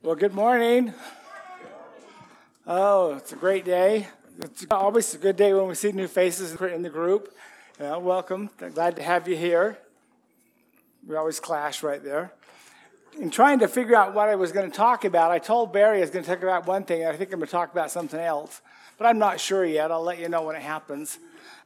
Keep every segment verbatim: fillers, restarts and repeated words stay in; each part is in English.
Well, good morning. Oh, it's a great day. It's always a good day when we see new faces in the group. Yeah, welcome. Glad to have you here. We always clash right there. In trying to figure out what I was going to talk about, I told Barry I was going to talk about one thing, and I think I'm going to talk about something else. But I'm not sure yet. I'll let you know when it happens.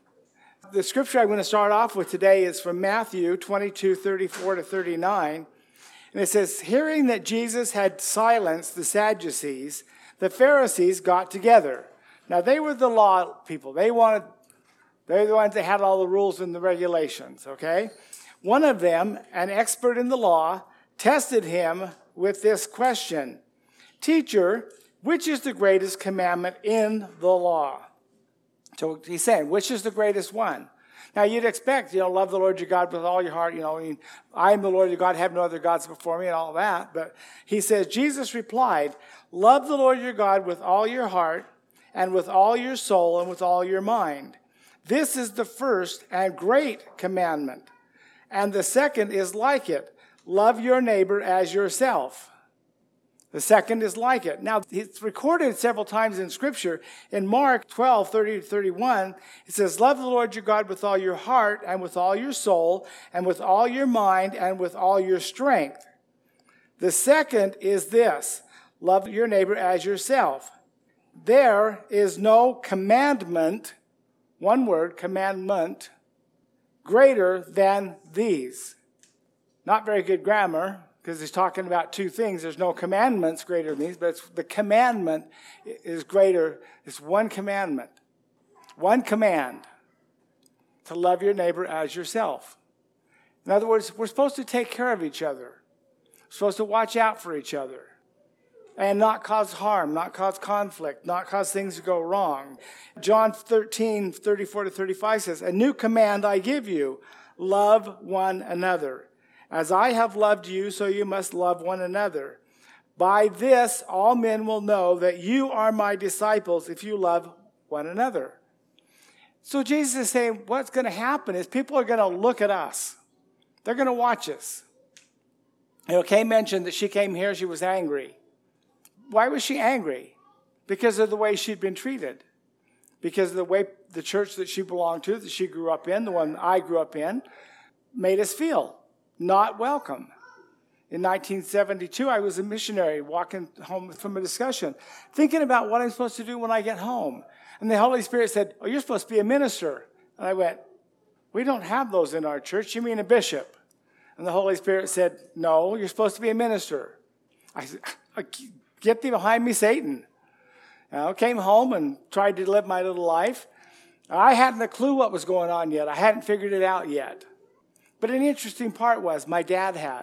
The scripture I'm going to start off with today is from Matthew twenty-two, thirty-four to thirty-nine. And it says, hearing that Jesus had silenced the Sadducees, the Pharisees got together. Now, they were the law people. They wanted, they're the ones that had all the rules and the regulations, okay? One of them, an expert in the law, tested him with this question, Teacher, which is the greatest commandment in the law? So he's saying, which is the greatest one? Now, you'd expect, you know, love the Lord your God with all your heart. You know, I mean, I am the Lord your God, have no other gods before me and all that. But he says, Jesus replied, love the Lord your God with all your heart and with all your soul and with all your mind. This is the first and great commandment. And the second is like it. Love your neighbor as yourself. The second is like it. Now, it's recorded several times in Scripture. In Mark twelve, thirty to thirty-one, it says, love the Lord your God with all your heart and with all your soul and with all your mind and with all your strength. The second is this, love your neighbor as yourself. There is no commandment, one word, commandment, greater than these. Not very good grammar, because he's talking about two things. There's no commandments greater than these, but it's, the commandment is greater. It's one commandment. One command. To love your neighbor as yourself. In other words, we're supposed to take care of each other. We're supposed to watch out for each other. And not cause harm, not cause conflict, not cause things to go wrong. John thirteen, thirty-four to thirty-five says, a new command I give you, love one another. As I have loved you, so you must love one another. By this, all men will know that you are my disciples if you love one another. So Jesus is saying what's going to happen is people are going to look at us. They're going to watch us. You know, Kay mentioned that she came here, she was angry. Why was she angry? Because of the way she'd been treated. Because of the way the church that she belonged to, that she grew up in, the one I grew up in, made us feel not welcome. In nineteen seventy-two, I was a missionary walking home from a discussion, thinking about what I'm supposed to do when I get home. And the Holy Spirit said, oh, you're supposed to be a minister. And I went, we don't have those in our church. You mean a bishop? And the Holy Spirit said, no, you're supposed to be a minister. I said, get thee behind me, Satan. I came home and tried to live my little life. I hadn't a clue what was going on yet. I hadn't figured it out yet. But an interesting part was my dad had.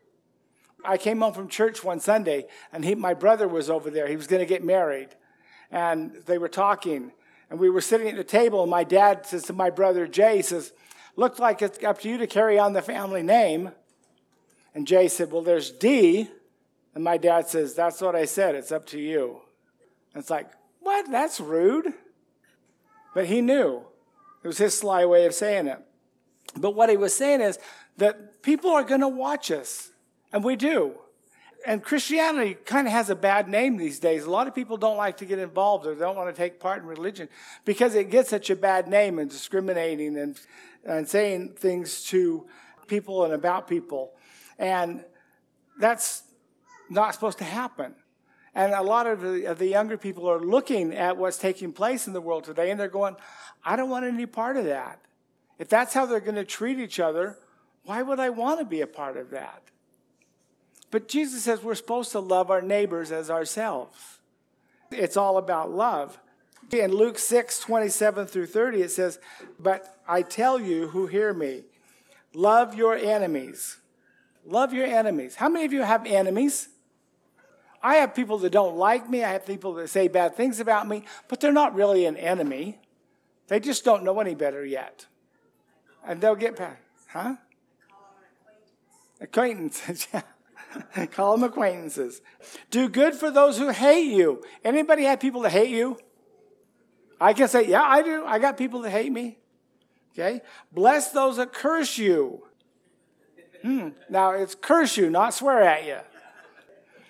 I came home from church one Sunday, and he, my brother was over there. He was going to get married. And they were talking. And we were sitting at the table, and my dad says to my brother, Jay, he says, looks like it's up to you to carry on the family name. And Jay said, well, there's D. And my dad says, that's what I said. It's up to you. And it's like, what? That's rude. But he knew. It was his sly way of saying it. But what he was saying is that people are going to watch us, and we do. And Christianity kind of has a bad name these days. A lot of people don't like to get involved or don't want to take part in religion because it gets such a bad name and discriminating and, and saying things to people and about people. And that's not supposed to happen. And a lot of the, of the younger people are looking at what's taking place in the world today, and they're going, I don't want any part of that. If that's how they're going to treat each other, why would I want to be a part of that? But Jesus says we're supposed to love our neighbors as ourselves. It's all about love. In Luke six, twenty-seven through thirty, it says, but I tell you who hear me, love your enemies. Love your enemies. How many of you have enemies? I have people that don't like me. I have people that say bad things about me, but they're not really an enemy. They just don't know any better yet. And they'll get past, huh? Acquaintances, yeah. Call them acquaintances. Do good for those who hate you. Anybody have people that hate you? I can say, yeah, I do. I got people that hate me. Okay? Bless those that curse you. Hmm. Now, it's curse you, not swear at you.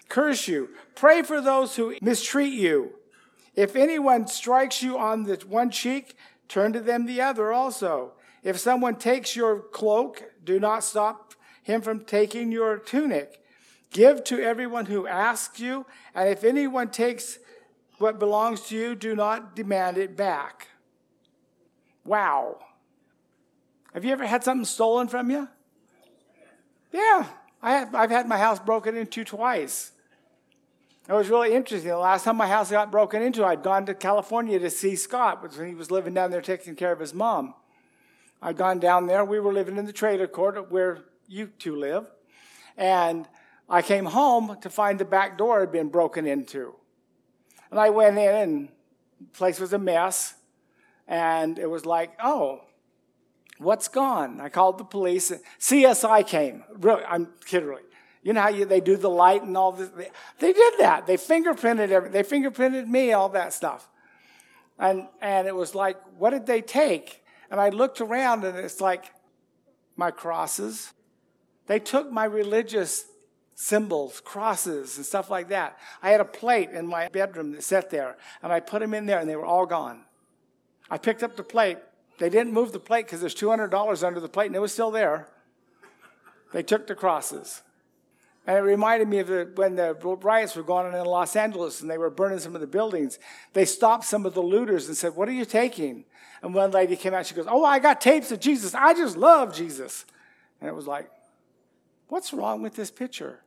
curse you. Pray for those who mistreat you. If anyone strikes you on the one cheek, turn to them the other also. If someone takes your cloak, do not stop him from taking your tunic. Give to everyone who asks you, and if anyone takes what belongs to you, do not demand it back. Wow. Have you ever had something stolen from you? Yeah. I have, I've had my house broken into twice. It was really interesting. The last time my house got broken into, I'd gone to California to see Scott, when he was living down there taking care of his mom. I'd gone down there. We were living in the trailer court where you two live. And I came home to find the back door had been broken into. And I went in, and the place was a mess. And it was like, oh, what's gone? I called the police. C S I came. Really, I'm kidding. Really. You know how you, they do the light and all this? They, they did that. They fingerprinted every, They fingerprinted me, all that stuff. And and it was like, what did they take? And I looked around, and it's like, my crosses. They took my religious symbols, crosses, and stuff like that. I had a plate in my bedroom that sat there, and I put them in there, and they were all gone. I picked up the plate. They didn't move the plate because there's two hundred dollars under the plate, and it was still there. They took the crosses. And it reminded me of the, when the riots were going on in Los Angeles and they were burning some of the buildings. They stopped some of the looters and said, what are you taking? And one lady came out, she goes, oh, I got tapes of Jesus. I just love Jesus. And it was like, what's wrong with this picture?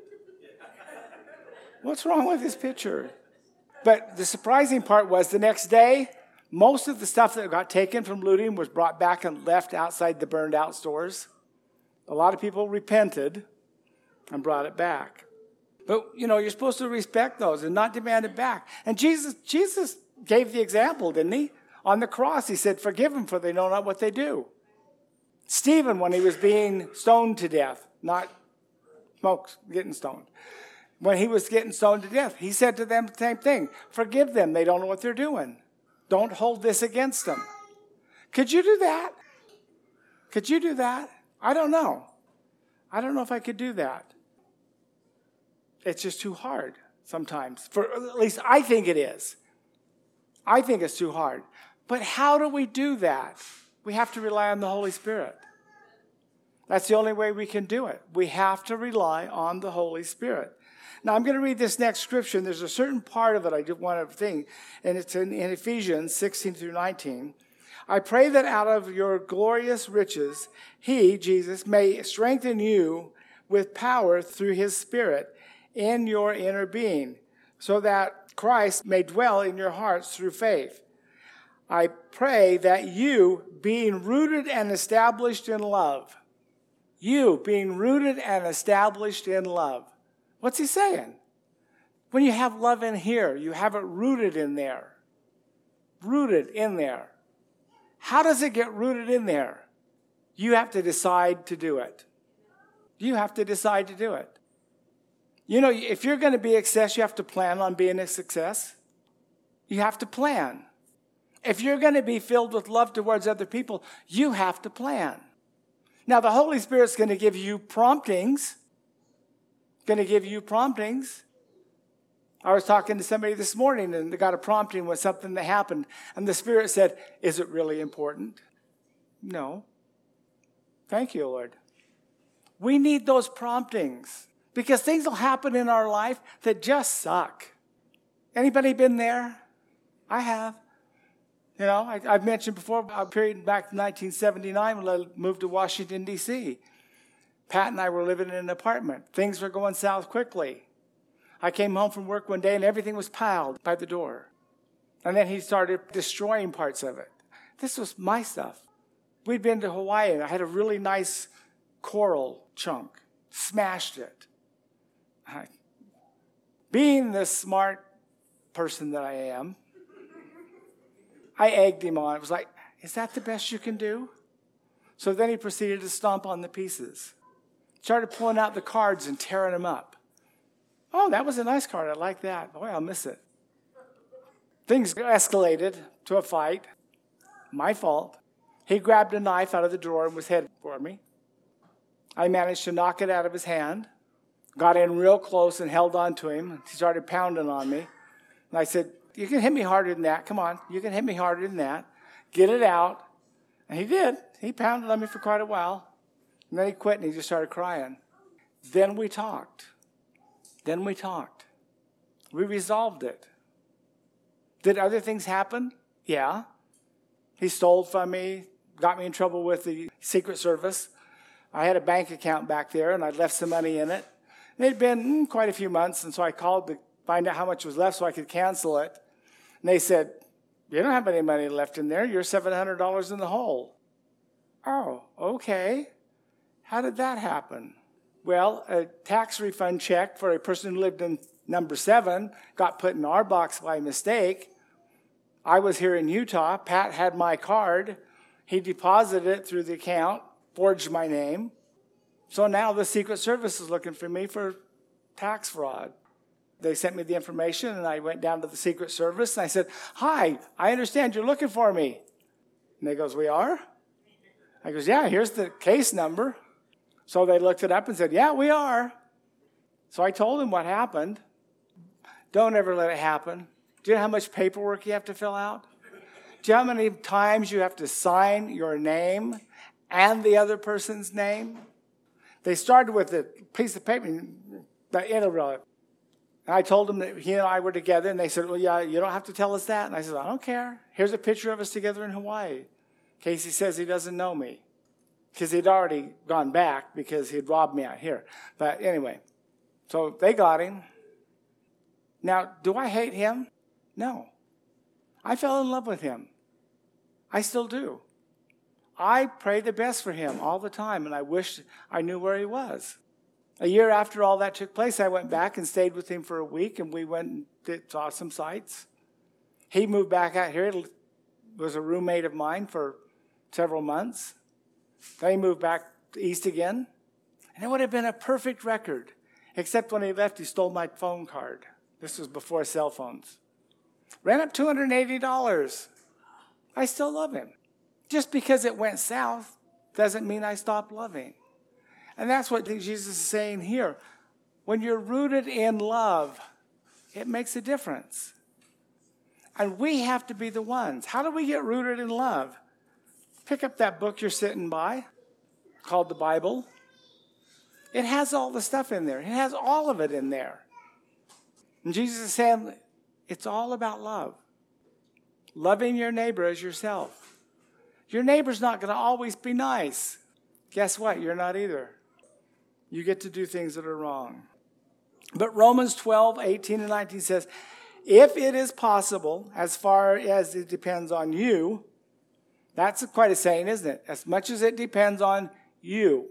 What's wrong with this picture? But the surprising part was the next day, most of the stuff that got taken from looting was brought back and left outside the burned out stores. A lot of people repented and brought it back. But, you know, you're supposed to respect those and not demand it back. And Jesus, Jesus gave the example, didn't he? On the cross, he said, forgive them, for they know not what they do. Stephen, when he was being stoned to death, not smokes, getting stoned. When he was getting stoned to death, he said to them the same thing. Forgive them, they don't know what they're doing. Don't hold this against them. Could you do that? Could you do that? I don't know. I don't know if I could do that. It's just too hard sometimes. For at least I think it is. I think it's too hard. But how do we do that? We have to rely on the Holy Spirit. That's the only way we can do it. We have to rely on the Holy Spirit. Now, I'm going to read this next scripture, and there's a certain part of it I just want to think, and it's in, in Ephesians sixteen through nineteen. I pray that out of your glorious riches, he, Jesus, may strengthen you with power through his Spirit in your inner being, so that Christ may dwell in your hearts through faith. I pray that you, being rooted and established in love, you being rooted and established in love. What's he saying? When you have love in here, you have it rooted in there. Rooted in there. How does it get rooted in there? You have to decide to do it. You have to decide to do it. You know, if you're going to be a success, you have to plan on being a success. You have to plan. If you're going to be filled with love towards other people, you have to plan. Now, the Holy Spirit's going to give you promptings. Going to give you promptings. I was talking to somebody this morning, and they got a prompting with something that happened. And the Spirit said, is it really important? No. Thank you, Lord. We need those promptings. Because things will happen in our life that just suck. Anybody been there? I have. You know, I, I've mentioned before a period back in nineteen seventy-nine when I moved to Washington, D C Pat and I were living in an apartment. Things were going south quickly. I came home from work one day and everything was piled by the door. And then he started destroying parts of it. This was my stuff. We'd been to Hawaii and I had a really nice coral chunk. Smashed it. I, being the smart person that I am, I egged him on. It was like, is that the best you can do? So then he proceeded to stomp on the pieces. Started pulling out the cards and tearing them up. Oh, that was a nice card. I like that. Boy, I'll miss it. Things escalated to a fight. My fault. He grabbed a knife out of the drawer and was headed for me. I managed to knock it out of his hand, got in real close and held on to him. He started pounding on me. And I said, you can hit me harder than that. Come on, you can hit me harder than that. Get it out. And he did. He pounded on me for quite a while. And then he quit and he just started crying. Then we talked. Then we talked. We resolved it. Did other things happen? Yeah. He stole from me, got me in trouble with the Secret Service. I had a bank account back there, and I'd left some money in it. It had been mm, quite a few months, and so I called to find out how much was left so I could cancel it. And they said, you don't have any money left in there. You're seven hundred dollars in the hole. Oh, okay. How did that happen? Well, a tax refund check for a person who lived in number seven got put in our box by mistake. I was here in Utah. Pat had my card. He deposited it through the account, forged my name. So now the Secret Service is looking for me for tax fraud. They sent me the information, and I went down to the Secret Service, and I said, hi, I understand you're looking for me. And they goes, we are? I goes, yeah, here's the case number. So they looked it up and said, yeah, we are. So I told them what happened. Don't ever let it happen. Do you know how much paperwork you have to fill out? Do you know how many times you have to sign your name and the other person's name? They started with a piece of paper, the interview. And I told them that he and I were together, and they said, well, yeah, you don't have to tell us that. And I said, I don't care. Here's a picture of us together in Hawaii. Casey says he doesn't know me because he'd already gone back because he'd robbed me out here. But anyway, so they got him. Now, do I hate him? No. I fell in love with him. I still do. I pray the best for him all the time, and I wish I knew where he was. A year after all that took place, I went back and stayed with him for a week, and we went and did, saw some sights. He moved back out here. He was a roommate of mine for several months. Then he moved back east again, and it would have been a perfect record, except when he left, he stole my phone card. This was before cell phones. Ran up two hundred eighty dollars. I still love him. Just because it went south doesn't mean I stopped loving. And that's what Jesus is saying here. When you're rooted in love, it makes a difference. And we have to be the ones. How do we get rooted in love? Pick up that book you're sitting by called the Bible. It has all the stuff in there. It has all of it in there. And Jesus is saying, it's all about love. Loving your neighbor as yourself. Your neighbor's not going to always be nice. Guess what? You're not either. You get to do things that are wrong. But Romans twelve, eighteen and nineteen says, if it is possible, as far as it depends on you, that's quite a saying, isn't it? As much as it depends on you,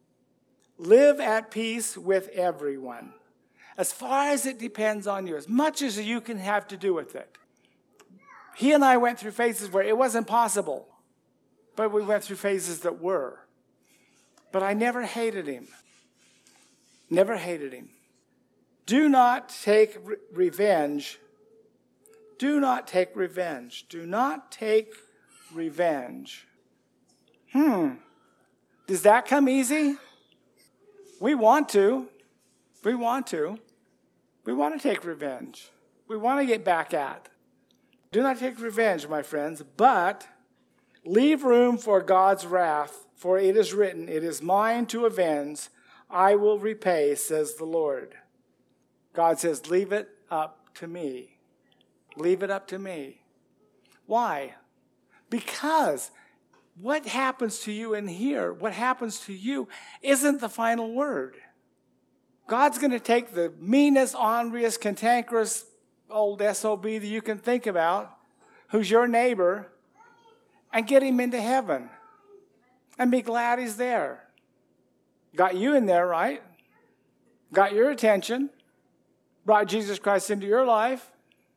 live at peace with everyone. As far as it depends on you, as much as you can have to do with it. He and I went through phases where it wasn't possible, but we went through phases that were. But I never hated him. Never hated him. Do not take re- revenge. Do not take revenge. Do not take revenge. Hmm. Does that come easy? We want to. We want to. We want to take revenge. We want to get back at. Do not take revenge, my friends, but leave room for God's wrath, for it is written, it is mine to avenge, I will repay, says the Lord. God says, leave it up to me. Leave it up to me. Why? Because what happens to you in here, what happens to you, isn't the final word. God's going to take the meanest, orneriest, cantankerous old S O B that you can think about, who's your neighbor, and get him into heaven. And be glad he's there. Got you in there, right? Got your attention. Brought Jesus Christ into your life.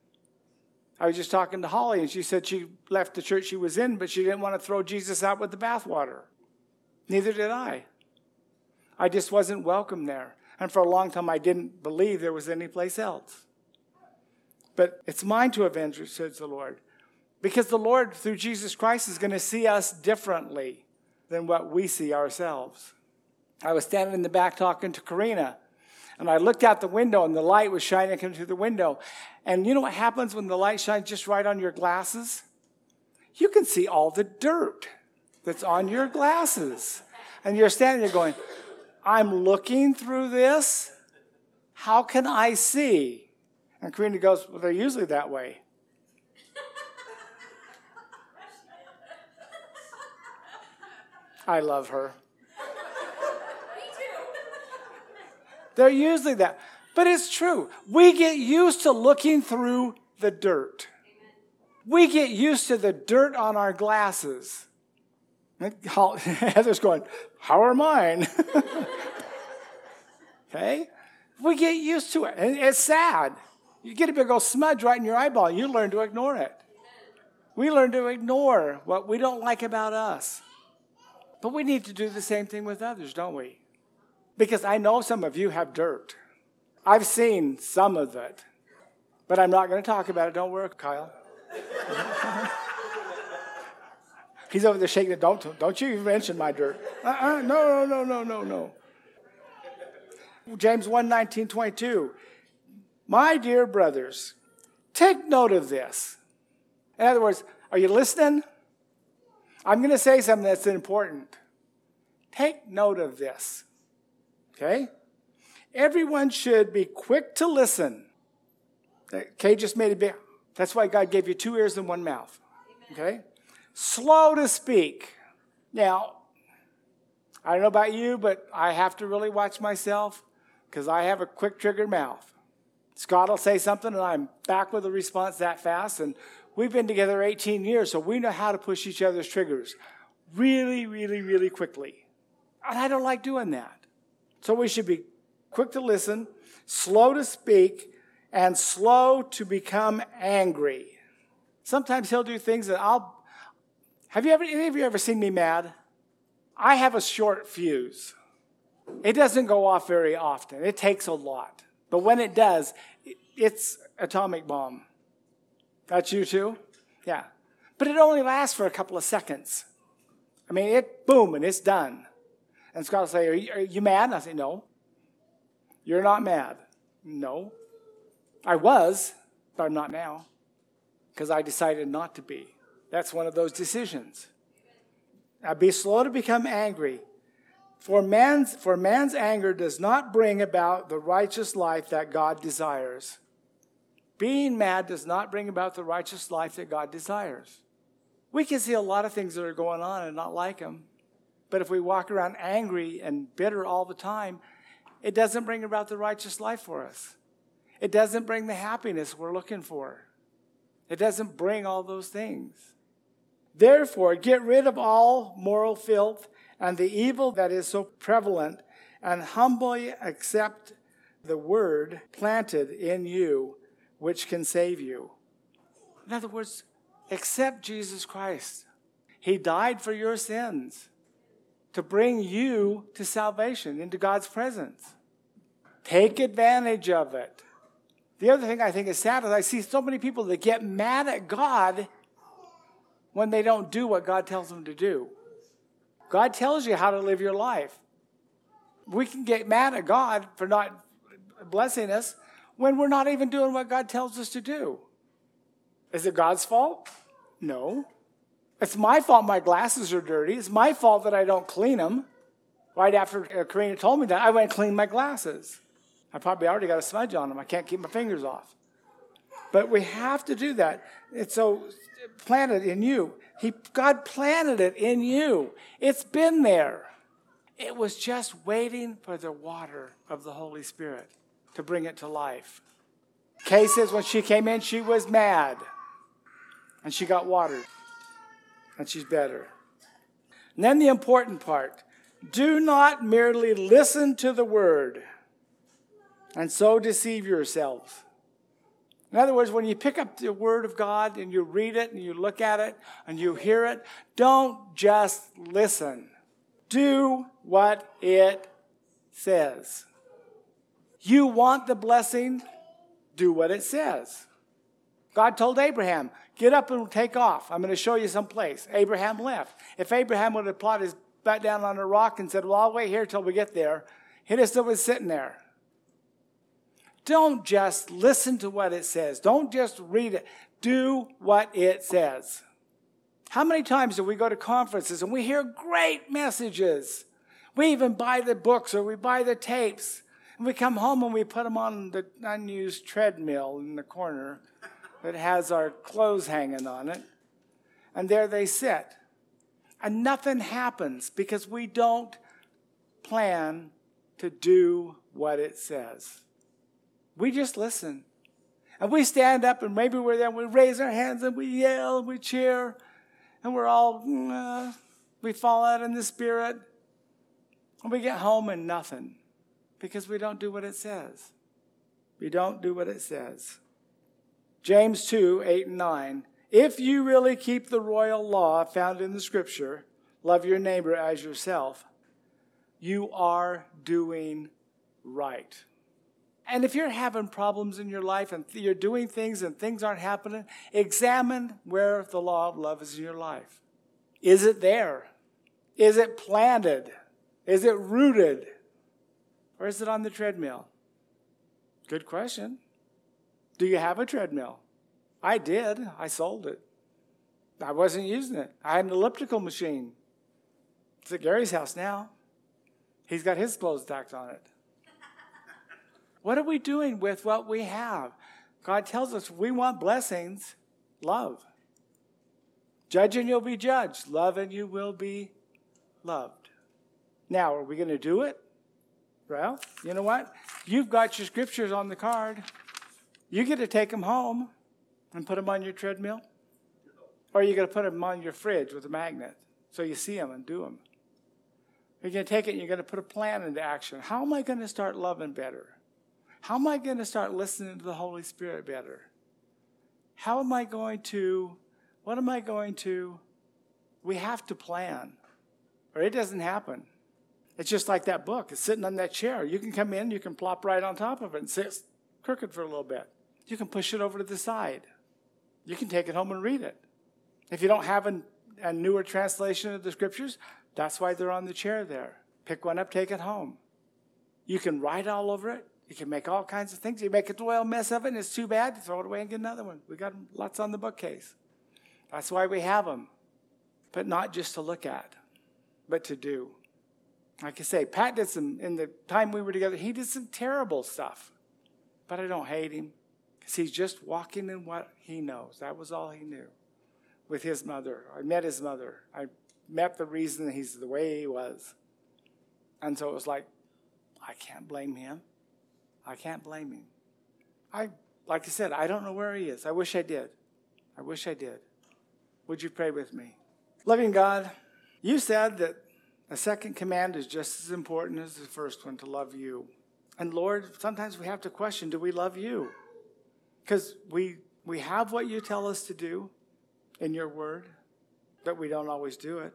I was just talking to Holly, and she said she left the church she was in, but she didn't want to throw Jesus out with the bathwater. Neither did I. I just wasn't welcome there. And for a long time, I didn't believe there was any place else. But it's mine to avenge, says the Lord. Because the Lord, through Jesus Christ, is going to see us differently than what we see ourselves. I was standing in the back talking to Karina, And I looked out the window, and the light was shining into the window. And you know what happens when the light shines just right on your glasses? You can see all the dirt that's on your glasses. And you're standing there going, I'm looking through this. How can I see? And Karina goes, well, they're usually that way. I love her. Me too. They're usually that. But it's true. We get used to looking through the dirt. We get used to the dirt on our glasses. Heather's going, how are mine? Okay? We get used to it. And it's sad. You get a big old smudge right in your eyeball. You learn to ignore it. We learn to ignore what we don't like about us. But we need to do the same thing with others, don't we? Because I know some of you have dirt. I've seen some of it. But I'm not going to talk about it. Don't worry, Kyle. He's over there shaking it. Don't, don't you even mention my dirt. Uh-uh, no, no, no, no, no, no. James one, nineteen, twenty-two. My dear brothers, take note of this. In other words, are you listening? I'm going to say something that's important. Take note of this. Okay? Everyone should be quick to listen. Kay just made a big... That's why God gave you two ears and one mouth. Okay? Slow to speak. Now, I don't know about you, but I have to really watch myself because I have a quick-triggered mouth. Scott will say something, and I'm back with a response that fast. And we've been together eighteen years, so we know how to push each other's triggers really, really, really quickly. And I don't like doing that. So we should be quick to listen, slow to speak, and slow to become angry. Sometimes he'll do things that I'll... Have you ever, any of you ever seen me mad? I have a short fuse. It doesn't go off very often. It takes a lot. But when it does, it's atomic bomb. That's you too? Yeah. But it only lasts for a couple of seconds. I mean, it, boom, and it's done. And Scott will say, are you, are you mad? And I say, no. You're not mad. No. I was, but I'm not now. Because I decided not to be. That's one of those decisions. Now, be slow to become angry. For man's, for man's anger does not bring about the righteous life that God desires. Being mad does not bring about the righteous life that God desires. We can see a lot of things that are going on and not like them. But if we walk around angry and bitter all the time, it doesn't bring about the righteous life for us. It doesn't bring the happiness we're looking for. It doesn't bring all those things. Therefore, get rid of all moral filth and the evil that is so prevalent, and humbly accept the word planted in you, which can save you. In other words, accept Jesus Christ. He died for your sins to bring you to salvation, into God's presence. Take advantage of it. The other thing I think is sad is I see so many people that get mad at God when they don't do what God tells them to do. God tells you how to live your life. We can get mad at God for not blessing us when we're not even doing what God tells us to do. Is it God's fault? No. It's my fault my glasses are dirty. It's my fault that I don't clean them. Right after Karina told me that, I went and cleaned my glasses. I probably already got a smudge on them. I can't keep my fingers off. But we have to do that. It's so planted in you. He, God planted it in you. It's been there. It was just waiting for the water of the Holy Spirit to bring it to life. Kay says when she came in, she was mad. And she got watered. And she's better. And then the important part. Do not merely listen to the word and so deceive yourselves. In other words, when you pick up the word of God and you read it and you look at it and you hear it, don't just listen. Do what it says. You want the blessing? Do what it says. God told Abraham, get up and take off. I'm going to show you some place. Abraham left. If Abraham would have plotted his butt down on a rock and said, well, I'll wait here till we get there, he'd have still been sitting there. Don't just listen to what it says. Don't just read it. Do what it says. How many times do we go to conferences and we hear great messages? We even buy the books or we buy the tapes. And we come home and we put them on the unused treadmill in the corner that has our clothes hanging on it. And there they sit. And nothing happens because we don't plan to do what it says. We just listen. And we stand up and maybe we're there and we raise our hands and we yell and we cheer. And we're all, uh, we fall out in the spirit. And we get home and nothing. Because we don't do what it says. We don't do what it says. James two, eight and nine. If you really keep the royal law found in the scripture, love your neighbor as yourself, you are doing right. And if you're having problems in your life and you're doing things and things aren't happening, examine where the law of love is in your life. Is it there? Is it planted? Is it rooted? Or is it on the treadmill? Good question. Do you have a treadmill? I did. I sold it. I wasn't using it. I had an elliptical machine. It's at Gary's house now. He's got his clothes stacked on it. What are we doing with what we have? God tells us we want blessings. Love. Judge and you'll be judged. Love and you will be loved. Now, are we going to do it? Well, you know what? You've got your scriptures on the card. You get to take them home and put them on your treadmill. Or you're going to put them on your fridge with a magnet so you see them and do them. You're going to take it and you're going to put a plan into action. How am I going to start loving better? How am I going to start listening to the Holy Spirit better? How am I going to, what am I going to, we have to plan, or it doesn't happen. It's just like that book. It's sitting on that chair. You can come in, you can plop right on top of it and sit crooked for a little bit. You can push it over to the side. You can take it home and read it. If you don't have a, a newer translation of the scriptures, that's why they're on the chair there. Pick one up, take it home. You can write all over it. You can make all kinds of things. You make a royal mess of it, and it's too bad. Throw it away and get another one. We got lots on the bookcase. That's why we have them. But not just to look at, but to do. Like I say, Pat did some, in the time we were together, he did some terrible stuff. But I don't hate him. Because he's just walking in what he knows. That was all he knew. With his mother. I met his mother. I met the reason he's the way he was. And so it was like, I can't blame him. I can't blame him. I, like I said, I don't know where he is. I wish I did. I wish I did. Would you pray with me? Loving God, you said that the second command is just as important as the first one, to love you. And Lord, sometimes we have to question, do we love you? Because we we have what you tell us to do in your word, but we don't always do it.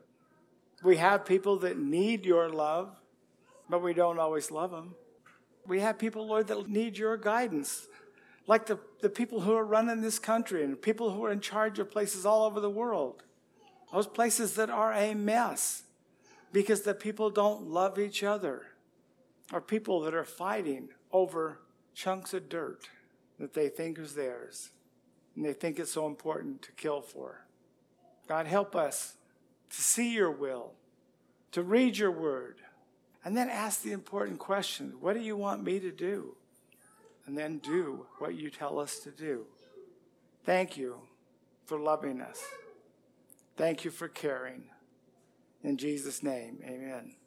We have people that need your love, but we don't always love them. We have people, Lord, that need your guidance, like the, the people who are running this country and people who are in charge of places all over the world. Those places that are a mess because the people don't love each other, or people that are fighting over chunks of dirt that they think is theirs and they think it's so important to kill for. God, help us to see your will, to read your word, and then ask the important question, what do you want me to do? And then do what you tell us to do. Thank you for loving us. Thank you for caring. In Jesus' name, amen.